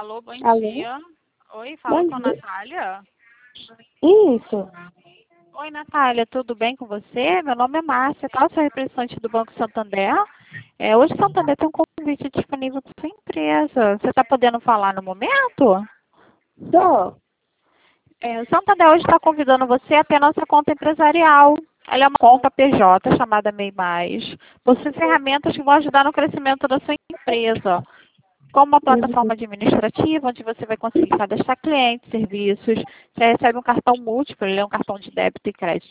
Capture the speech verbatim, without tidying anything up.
Alô, bom Alô? dia. Oi, fala Bom com a dia. Natália. Isso. Oi, Natália, tudo bem com você? Meu nome é Márcia, tá? Eu sou representante do Banco Santander. É, hoje o Santander tem um convite disponível para sua empresa. Você está podendo falar no momento? Tô. É, o Santander hoje está convidando você a ter a nossa conta empresarial. Ela é uma conta P J chamada MEI Mais. Possui ferramentas que vão ajudar no crescimento da sua empresa, como uma Uhum. plataforma administrativa, onde você vai conseguir cadastrar clientes, serviços, você recebe um cartão múltiplo, ele é um cartão de débito e crédito